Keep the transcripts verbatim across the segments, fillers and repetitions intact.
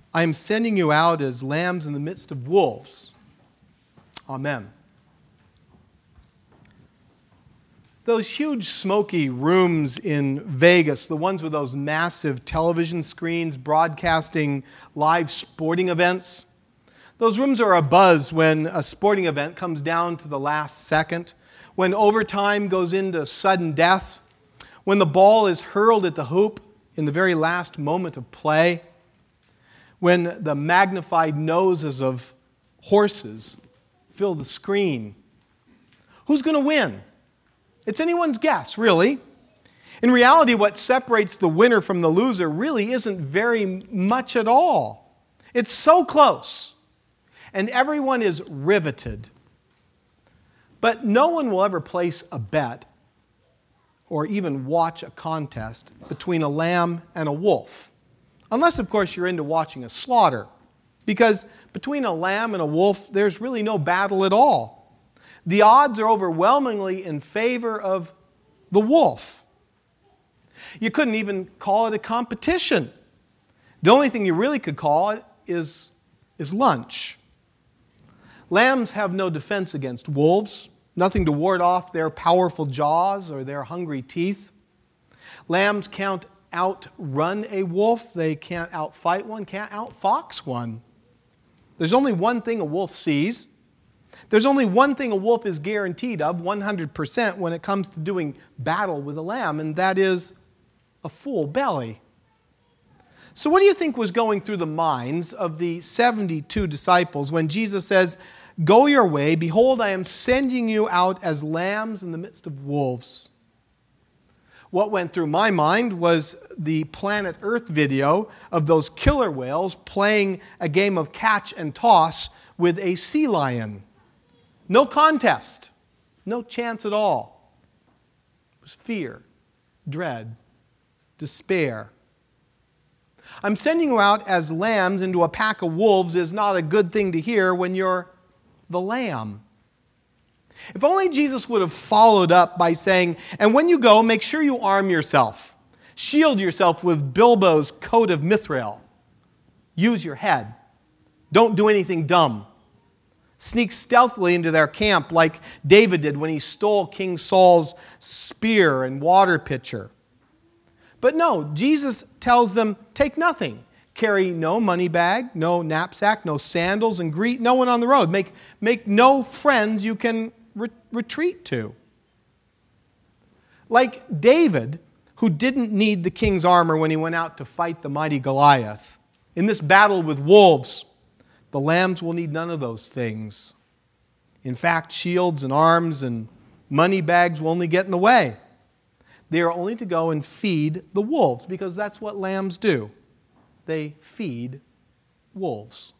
I am sending you out as lambs in the midst of wolves. Amen. Those huge smoky rooms in Vegas, the ones with those massive television screens broadcasting live sporting events, those rooms are abuzz when a sporting event comes down to the last second, when overtime goes into sudden death, when the ball is hurled at the hoop in the very last moment of play, when the magnified noses of horses fill the screen. Who's going to win? It's anyone's guess, really. In reality, what separates the winner from the loser really isn't very much at all. It's so close, and everyone is riveted. But no one will ever place a bet or even watch a contest between a lamb and a wolf. Unless, of course, you're into watching a slaughter. Because between a lamb and a wolf, there's really no battle at all. The odds are overwhelmingly in favor of the wolf. You couldn't even call it a competition. The only thing you really could call it is, is lunch. Lambs have no defense against wolves, nothing to ward off their powerful jaws or their hungry teeth. Lambs can't outrun a wolf. They can't outfight one, can't outfox one. There's only one thing a wolf sees. There's only one thing a wolf is guaranteed of one hundred percent when it comes to doing battle with a lamb, and that is a full belly. So what do you think was going through the minds of the seventy-two disciples when Jesus says, "Go your way, behold, I am sending you out as lambs in the midst of wolves"? What went through my mind was the Planet Earth video of those killer whales playing a game of catch and toss with a sea lion. No contest, no chance at all. It was fear, dread, despair. I'm sending you out as lambs into a pack of wolves is not a good thing to hear when you're the lamb. If only Jesus would have followed up by saying, and when you go, make sure you arm yourself. Shield yourself with Bilbo's coat of mithril. Use your head. Don't do anything dumb. Sneak stealthily into their camp like David did when he stole King Saul's spear and water pitcher. But no, Jesus tells them, take nothing. Carry no money bag, no knapsack, no sandals, and greet no one on the road. Make, make no friends you can re- retreat to. Like David, who didn't need the king's armor when he went out to fight the mighty Goliath. In this battle with wolves, the lambs will need none of those things. In fact, shields and arms and money bags will only get in the way. They are only to go and feed the wolves, because that's what lambs do. They feed wolves.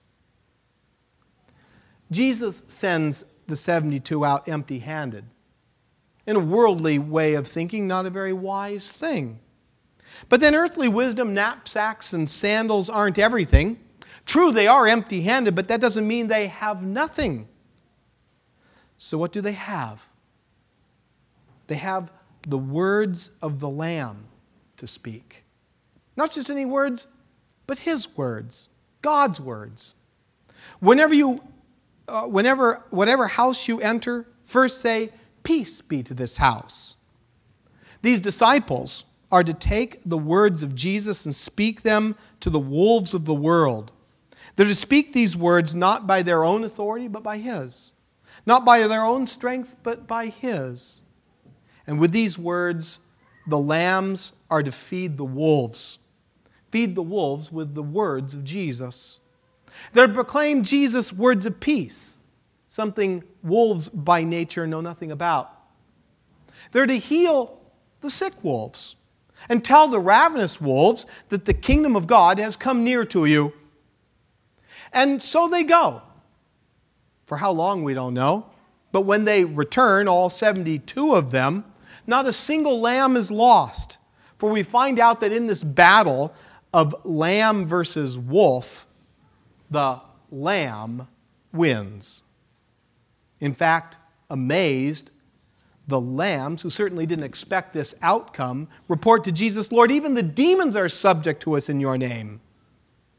Jesus sends the seventy-two out empty-handed. In a worldly way of thinking, not a very wise thing. But then earthly wisdom, knapsacks, and sandals aren't everything. True, they are empty-handed, but that doesn't mean they have nothing. So what do they have? They have the words of the Lamb to speak. Not just any words, but His words, God's words. Whenever you, uh, whenever, whatever house you enter, first say, "Peace be to this house." These disciples are to take the words of Jesus and speak them to the wolves of the world. They're to speak these words not by their own authority, but by His. Not by their own strength, but by His. And with these words, the lambs are to feed the wolves. Feed the wolves with the words of Jesus. They're to proclaim Jesus' words of peace, something wolves by nature know nothing about. They're to heal the sick wolves and tell the ravenous wolves that the kingdom of God has come near to you. And so they go. For how long, we don't know. But when they return, all seventy-two of them, not a single lamb is lost. For we find out that in this battle of lamb versus wolf, the lamb wins. In fact, amazed, the lambs, who certainly didn't expect this outcome, report to Jesus, "Lord, even the demons are subject to us in your name."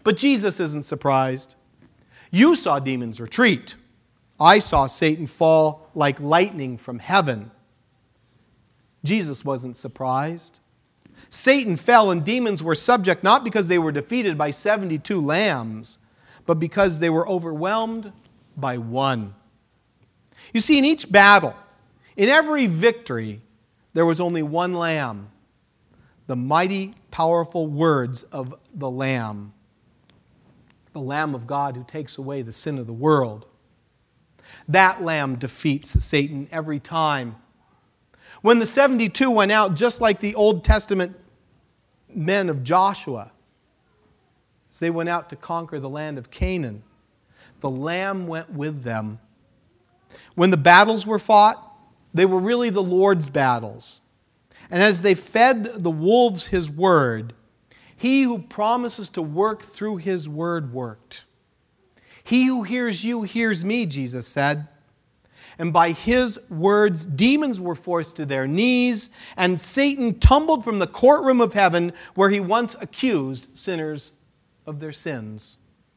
But Jesus isn't surprised. You saw demons retreat. I saw Satan fall like lightning from heaven. Jesus wasn't surprised. Satan fell and demons were subject not because they were defeated by seventy-two lambs, but because they were overwhelmed by one. You see, in each battle, in every victory, there was only one lamb. The mighty, powerful words of the Lamb. The Lamb of God who takes away the sin of the world. That Lamb defeats Satan every time. When the seventy-two went out, just like the Old Testament men of Joshua, as they went out to conquer the land of Canaan, the Lamb went with them. When the battles were fought, they were really the Lord's battles. And as they fed the wolves His word, He who promises to work through His word worked. He who hears you hears me, Jesus said. And by His words, demons were forced to their knees, and Satan tumbled from the courtroom of heaven where he once accused sinners of their sins.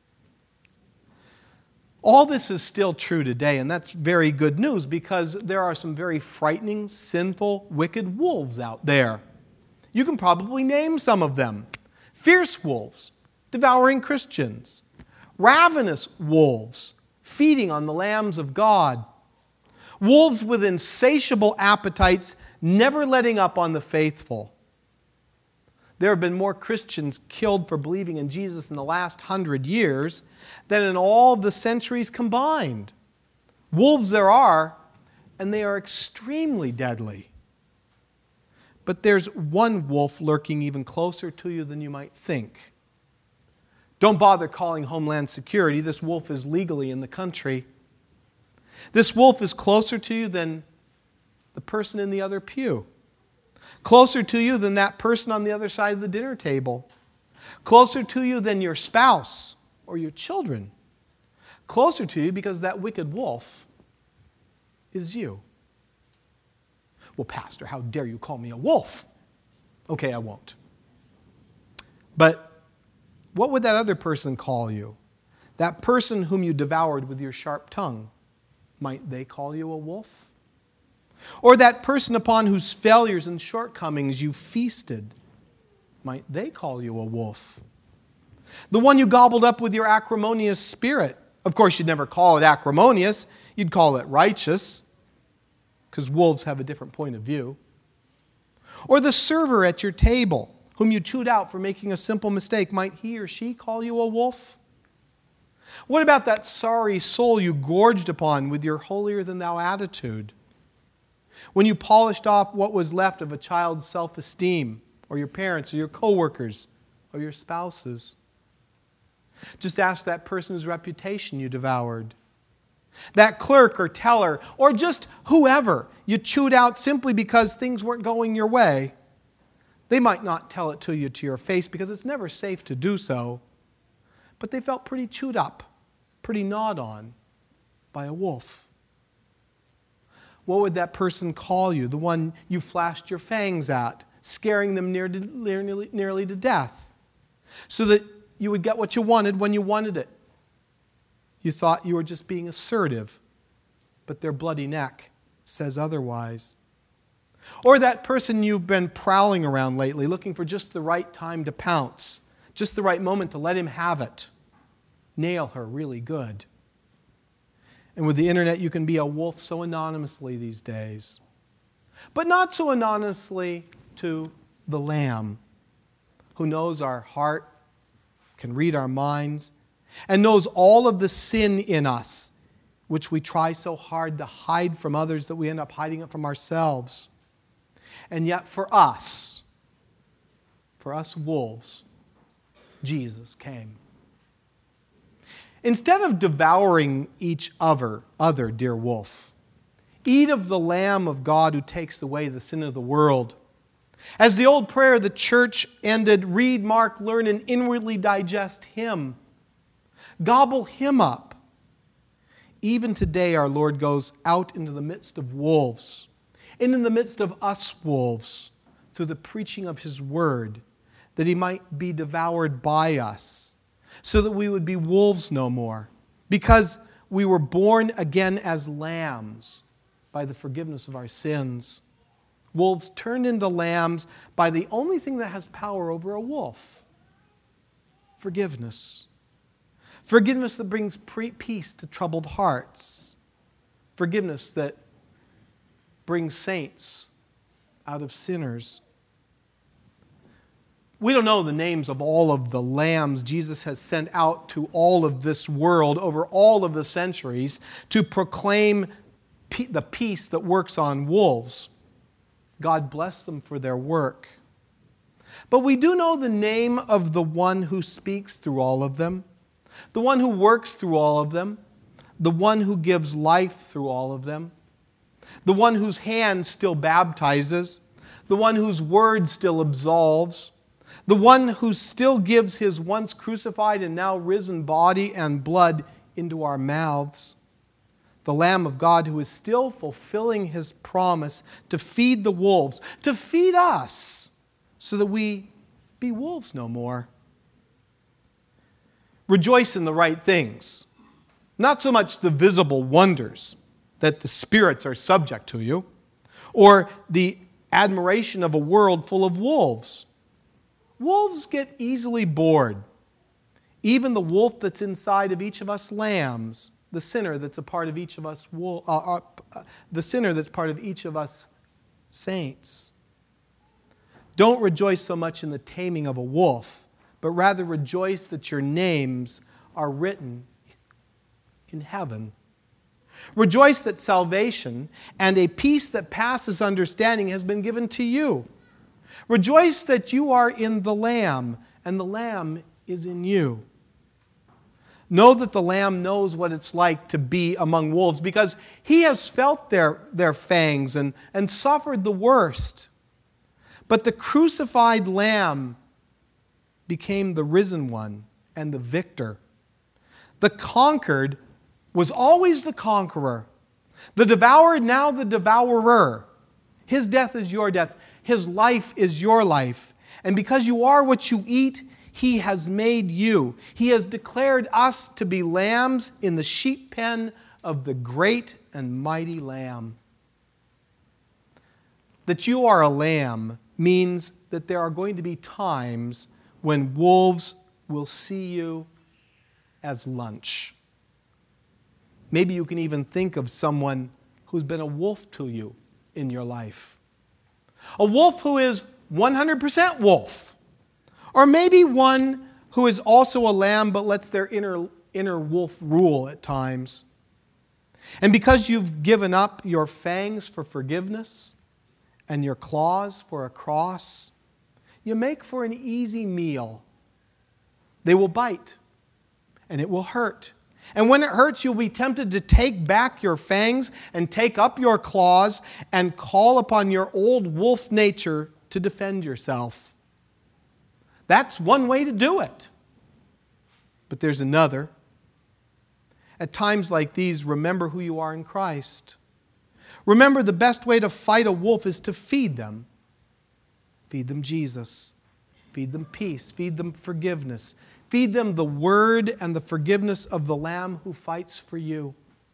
All this is still true today, and that's very good news because there are some very frightening, sinful, wicked wolves out there. You can probably name some of them. Fierce wolves, devouring Christians. Ravenous wolves, feeding on the lambs of God. Wolves with insatiable appetites, never letting up on the faithful. There have been more Christians killed for believing in Jesus in the last hundred years than in all the centuries combined. Wolves there are, and they are extremely deadly. But there's one wolf lurking even closer to you than you might think. Don't bother calling Homeland Security. This wolf is legally in the country. This wolf is closer to you than the person in the other pew. Closer to you than that person on the other side of the dinner table. Closer to you than your spouse or your children. Closer to you because that wicked wolf is you. Well, Pastor, how dare you call me a wolf? Okay, I won't. But what would that other person call you? That person whom you devoured with your sharp tongue, might they call you a wolf? Or that person upon whose failures and shortcomings you feasted, might they call you a wolf? The one you gobbled up with your acrimonious spirit. Of course, you'd never call it acrimonious. You'd call it righteous, because wolves have a different point of view. Or the server at your table, whom you chewed out for making a simple mistake, might he or she call you a wolf? What about that sorry soul you gorged upon with your holier-than-thou attitude? When you polished off what was left of a child's self-esteem, or your parents, or your co-workers, or your spouses? Just ask that person's reputation you devoured. That clerk or teller, or just whoever you chewed out simply because things weren't going your way. They might not tell it to you to your face because it's never safe to do so. But they felt pretty chewed up, pretty gnawed on by a wolf. What would that person call you? The one you flashed your fangs at, scaring them near to, nearly, nearly to death, so that you would get what you wanted when you wanted it. You thought you were just being assertive, but their bloody neck says otherwise. Or that person you've been prowling around lately, looking for just the right time to pounce, just the right moment to let him have it. Nail her really good. And with the internet, you can be a wolf so anonymously these days. But not so anonymously to the Lamb, who knows our heart, can read our minds, and knows all of the sin in us, which we try so hard to hide from others that we end up hiding it from ourselves. And yet for us, for us wolves, Jesus came. Instead of devouring each other, other dear wolf, eat of the Lamb of God who takes away the sin of the world. As the old prayer of the church ended, read, mark, learn, and inwardly digest Him. Gobble Him up. Even today our Lord goes out into the midst of wolves, and in the midst of us wolves, through the preaching of His word, that He might be devoured by us, so that we would be wolves no more, because we were born again as lambs by the forgiveness of our sins. Wolves turned into lambs by the only thing that has power over a wolf: forgiveness. Forgiveness that brings peace to troubled hearts. Forgiveness that brings saints out of sinners. We don't know the names of all of the lambs Jesus has sent out to all of this world over all of the centuries to proclaim the peace that works on wolves. God bless them for their work. But we do know the name of the one who speaks through all of them, the one who works through all of them, the one who gives life through all of them, the one whose hand still baptizes, the one whose word still absolves, the one who still gives his once crucified and now risen body and blood into our mouths, the Lamb of God who is still fulfilling his promise to feed the wolves, to feed us, so that we be wolves no more. Rejoice in the right things, not so much the visible wonders that the spirits are subject to you, or the admiration of a world full of wolves. Wolves get easily bored. Even the wolf that's inside of each of us lambs, the sinner that's a part of each of us, uh, uh, uh, the sinner that's part of each of us saints. Don't rejoice so much in the taming of a wolf, but rather rejoice that your names are written in heaven. Rejoice that salvation and a peace that passes understanding has been given to you. Rejoice that you are in the Lamb, and the Lamb is in you. Know that the Lamb knows what it's like to be among wolves, because he has felt their, their fangs and, and suffered the worst. But the crucified Lamb became the risen one and the victor. The conquered was always the conqueror. The devoured, now the devourer. His death is your death. His life is your life. And because you are what you eat, he has made you. He has declared us to be lambs in the sheep pen of the great and mighty Lamb. That you are a lamb means that there are going to be times when wolves will see you as lunch. Maybe you can even think of someone who's been a wolf to you in your life. A wolf who is one hundred percent wolf. Or maybe one who is also a lamb but lets their inner, inner wolf rule at times. And because you've given up your fangs for forgiveness and your claws for a cross, you make for an easy meal. They will bite, and it will hurt. And when it hurts, you'll be tempted to take back your fangs and take up your claws and call upon your old wolf nature to defend yourself. That's one way to do it. But there's another. At times like these, remember who you are in Christ. Remember, the best way to fight a wolf is to feed them. Feed them Jesus. Feed them peace. Feed them forgiveness. Feed them the word and the forgiveness of the Lamb who fights for you.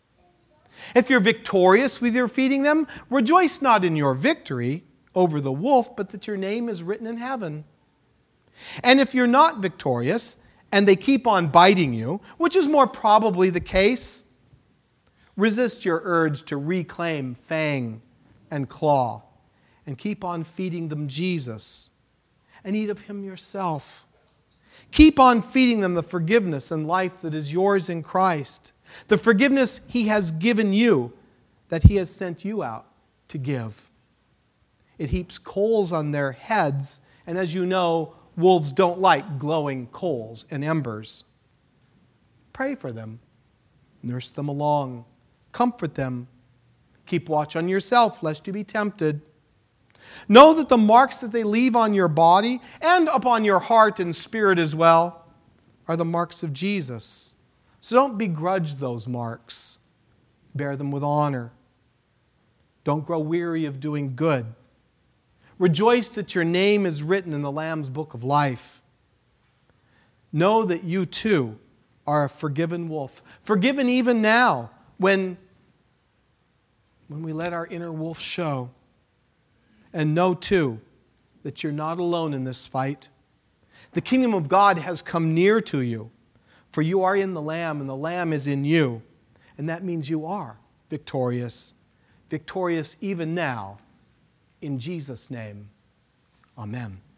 If you're victorious with your feeding them, rejoice not in your victory over the wolf, but that your name is written in heaven. And if you're not victorious and they keep on biting you, which is more probably the case, resist your urge to reclaim fang and claw and keep on feeding them Jesus and eat of him yourself. Keep on feeding them the forgiveness and life that is yours in Christ, the forgiveness he has given you, that he has sent you out to give. It heaps coals on their heads, and as you know, wolves don't like glowing coals and embers. Pray for them. Nurse them along. Comfort them. Keep watch on yourself, lest you be tempted. Know that the marks that they leave on your body and upon your heart and spirit as well are the marks of Jesus. So don't begrudge those marks. Bear them with honor. Don't grow weary of doing good. Rejoice that your name is written in the Lamb's book of life. know that you too are a forgiven wolf. Forgiven even now when, when we let our inner wolf show. And know too that you're not alone in this fight. The kingdom of God has come near to you, for you are in the Lamb, and the Lamb is in you. And that means you are victorious, victorious even now. In Jesus' name, amen.